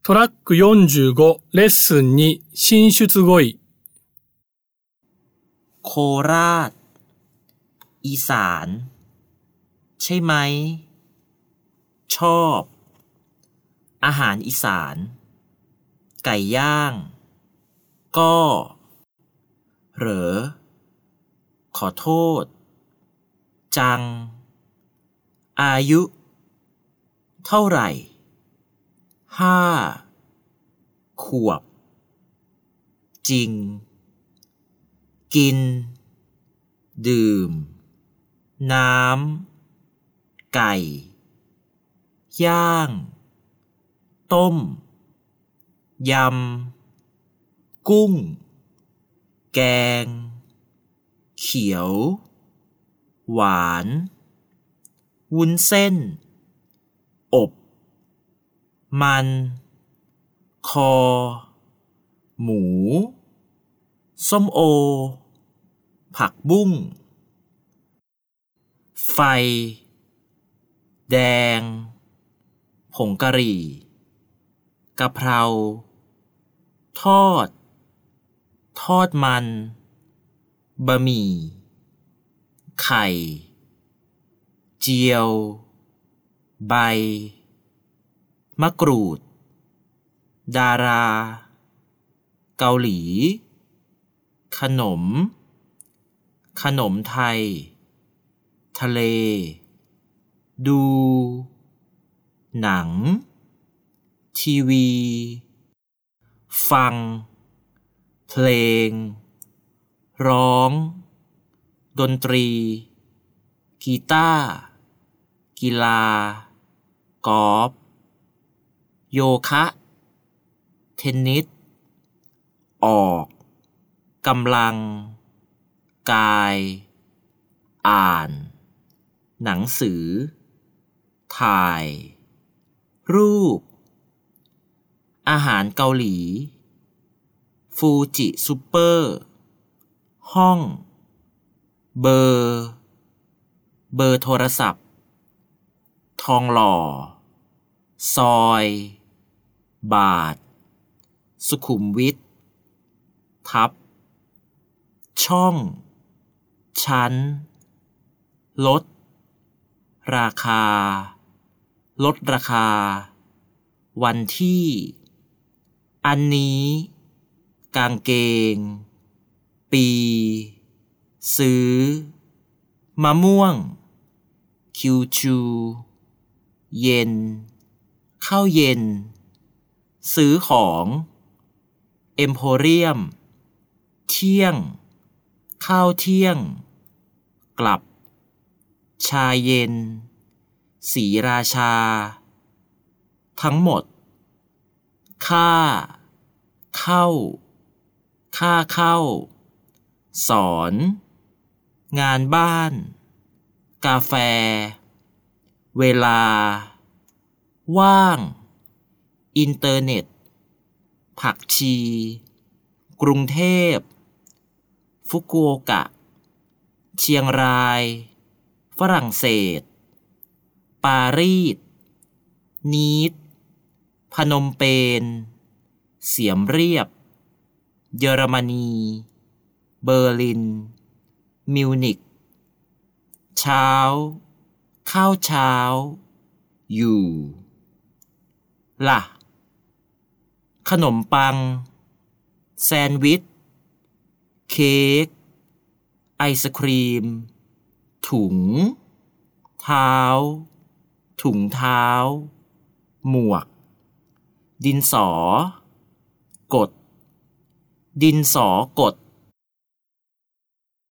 トラック45レッスン2進出語彙โคราชอีสานใช่ไหมชอบอาหารอีสานไก่ย่างก็เหรอขอโทษจังอายุเท่าไหร่5 ขวบจริงกินดื่มน้ำไก่ย่างต้มยำกุ้งแกงเขียวหวานวุ้นเส้นอบมันคอหมูส้มโอผักบุ้งไฟแดงผงกะหรี่กะเพราทอดมันบะหมี่ไข่เจียวใบมะกรูดดาราเกาหลีขนมไทยทะเลดูหนังทีวีฟังเพลงร้องดนตรีกีตาร์กีฬากอล์ฟโยคะเทนนิสออกกำลังกายอ่านหนังสือถ่ายรูปอาหารเกาหลีฟูจิซุปเปอร์ห้องเบอร์โทรศัพท์ทองหล่อซอยบาทสุขุมวิททับช่องชั้นลดราคาวันที่อันนี้กางเกงปีซื้อมะม่วงคิวชูเย็นข้าวเย็นซื้อของเอ็มโพเรียมเที่ยงข้าวเที่ยงกลับชาเย็นศรีราชาทั้งหมดค่าเข้าสอนงานบ้านกาแฟเวลาว่างอินเทอร์เน็ตผักชีกรุงเทพฟุกุโอกะเชียงรายฝรั่งเศสปารีสนีสพนมเปญเสียมเรียบเยอรมนีเบอร์ลินมิวนิกเช้าข้าวเช้าอยู่ล่ะขนมปังแซนด์วิชเค้กไอศครีมถุงเท้าหมวกดินสอกด